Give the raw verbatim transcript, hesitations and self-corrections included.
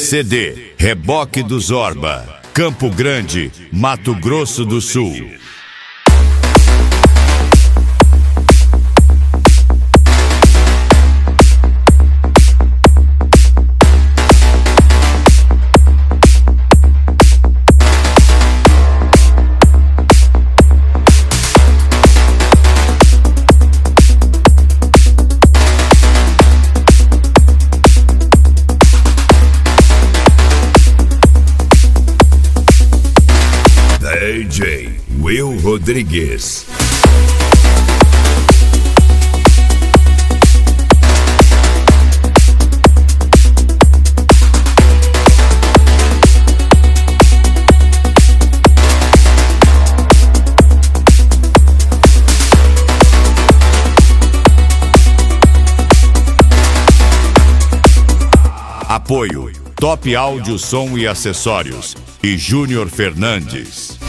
C D, Reboque do Zorba, Campo Grande, Mato Grosso do Sul. D J Will Rodrigues. Apoio Top Áudio, Som e Acessórios e Júnior Fernandes.